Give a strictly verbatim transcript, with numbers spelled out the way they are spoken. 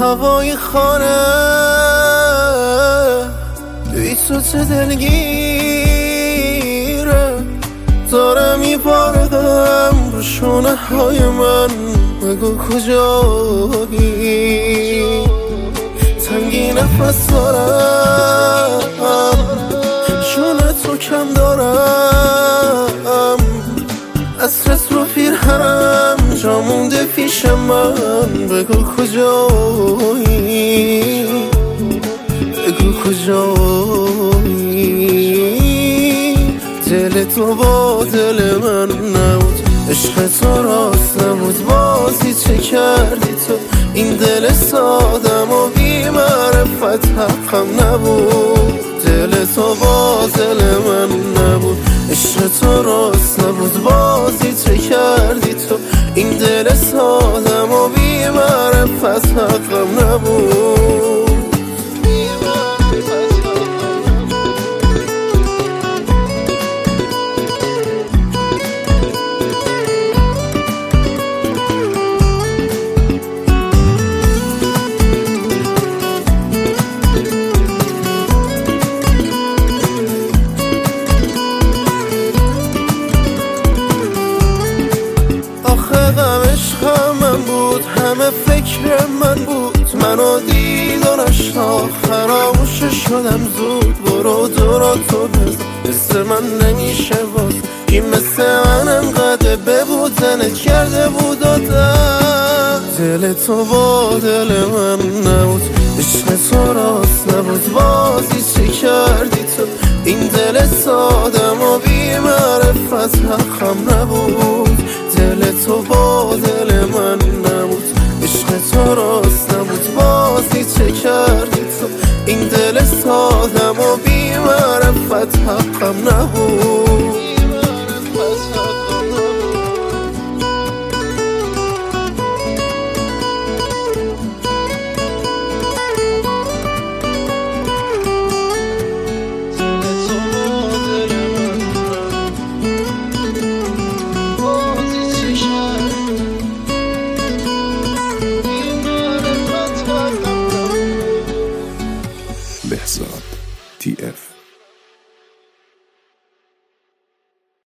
هوای خانه بی تو چه دلگیره، داره میبارم رو شونه های من، بگو کجایی؟ تنگی نفس دارم، شونه تو کم دارم، اسرت رو پیرهنم جا مونده پیش من، بگو کجایی؟ بگو کجایی؟ دل تو با دل من نبود، عشق تو راست نبود، بازی چه کردی تو؟ این دل سادم و بی معرفت حقم نبود، دل تو با دل من نبود، عشق تو راست نبود، بازی چه کردی تو؟ این دل سادم و بی معرفت حقم نبود. همه فکر من بود، منو دید و نشتا، خراموش شدم زود، برو دورا تو بزن، مثل من نمیشه باز، این مثل من انقدر ببودنت کرده بود آدم، دل تو با دل من نبود، عشق تو راست نبود، بازی چه کردی تو؟ این دل سادم و بی معرفت حقم نبود، دل تو با دل من نبود، عشق تو راست نبود، بازی چه کردی تو؟ این دل سادم و بی معرفت حقم نبود.